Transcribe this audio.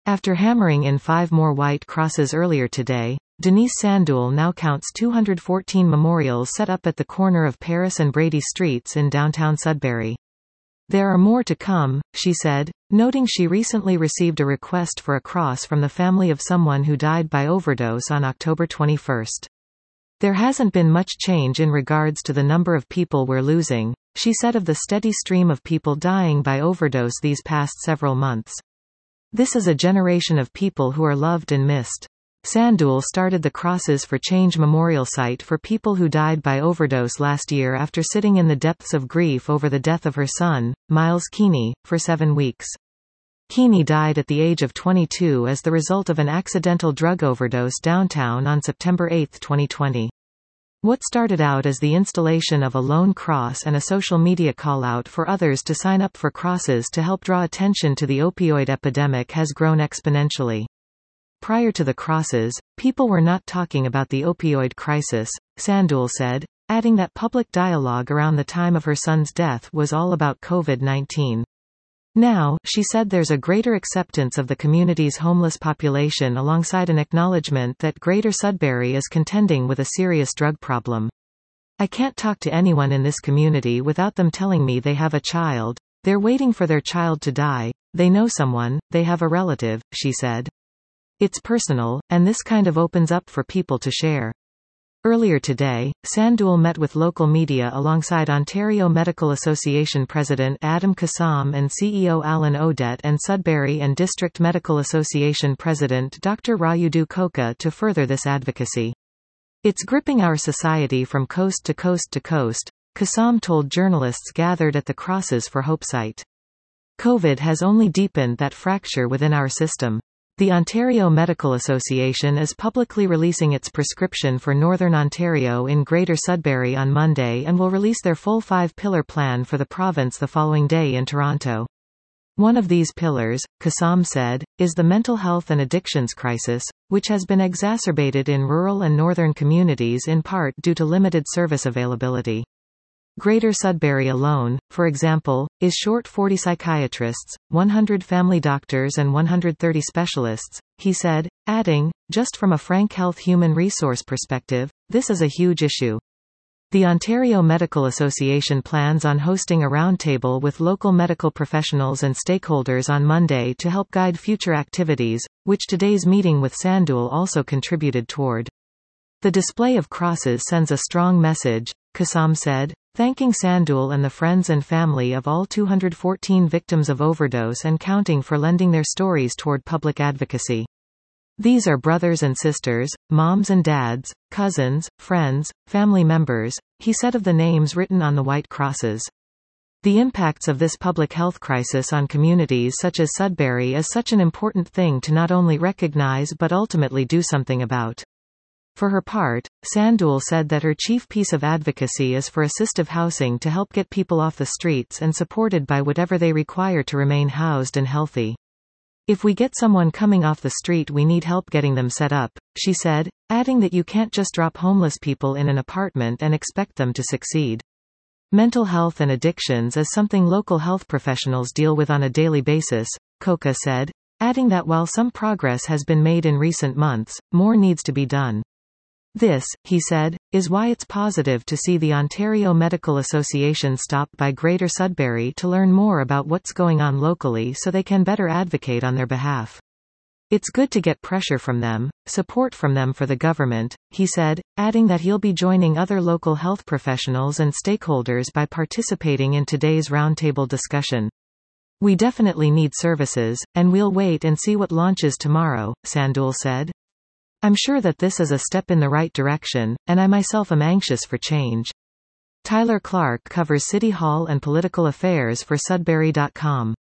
After hammering in 5 more white crosses earlier today, Denise Sandul now counts 214 memorials set up at the corner of Paris and Brady Streets in downtown Sudbury. There are more to come, she said, noting she recently received a request for a cross from the family of someone who died by overdose on October 21. There hasn't been much change in regards to the number of people we're losing, she said of the steady stream of people dying by overdose these past several months. This is a generation of people who are loved and missed. Sandul started the Crosses for Change memorial site for people who died by overdose last year after sitting in the depths of grief over the death of her son, Miles Keeney, for 7 weeks. Keeney died at the age of 22 as the result of an accidental drug overdose downtown on September 8, 2020. What started out as the installation of a lone cross and a social media call-out for others to sign up for crosses to help draw attention to the opioid epidemic has grown exponentially. Prior to the crosses, people were not talking about the opioid crisis, Sandul said, adding that public dialogue around the time of her son's death was all about COVID-19. Now, she said there's a greater acceptance of the community's homeless population alongside an acknowledgement that Greater Sudbury is contending with a serious drug problem. I can't talk to anyone in this community without them telling me they have a child, they're waiting for their child to die, they know someone, they have a relative, she said. It's personal, and this kind of opens up for people to share. Earlier today, Sandul met with local media alongside Ontario Medical Association President Adam Kassam and CEO Alan Odette and Sudbury and District Medical Association President Dr. Rayudu Koka to further this advocacy. It's gripping our society from coast to coast to coast, Kassam told journalists gathered at the Crosses for Hope site. COVID has only deepened that fracture within our system. The Ontario Medical Association is publicly releasing its prescription for Northern Ontario in Greater Sudbury on Monday and will release their full 5-pillar plan for the province the following day in Toronto. One of these pillars, Kassam said, is the mental health and addictions crisis, which has been exacerbated in rural and northern communities in part due to limited service availability. Greater Sudbury alone, for example, is short 40 psychiatrists, 100 family doctors and 130 specialists, he said, adding, just from a frank health human resource perspective, this is a huge issue. The Ontario Medical Association plans on hosting a roundtable with local medical professionals and stakeholders on Monday to help guide future activities, which today's meeting with Sandul also contributed toward. The display of crosses sends a strong message, Kassam said, thanking Sandul and the friends and family of all 214 victims of overdose and counting for lending their stories toward public advocacy. These are brothers and sisters, moms and dads, cousins, friends, family members, he said of the names written on the white crosses. The impacts of this public health crisis on communities such as Sudbury is such an important thing to not only recognize but ultimately do something about. For her part, Sandul said that her chief piece of advocacy is for assistive housing to help get people off the streets and supported by whatever they require to remain housed and healthy. If we get someone coming off the street, we need help getting them set up, she said, adding that you can't just drop homeless people in an apartment and expect them to succeed. Mental health and addictions is something local health professionals deal with on a daily basis, Koka said, adding that while some progress has been made in recent months, more needs to be done. This, he said, is why it's positive to see the Ontario Medical Association stop by Greater Sudbury to learn more about what's going on locally so they can better advocate on their behalf. It's good to get pressure from them, support from them for the government, he said, adding that he'll be joining other local health professionals and stakeholders by participating in today's roundtable discussion. We definitely need services, and we'll wait and see what launches tomorrow, Sandul said. I'm sure that this is a step in the right direction, and I myself am anxious for change. Tyler Clark covers City Hall and political affairs for Sudbury.com.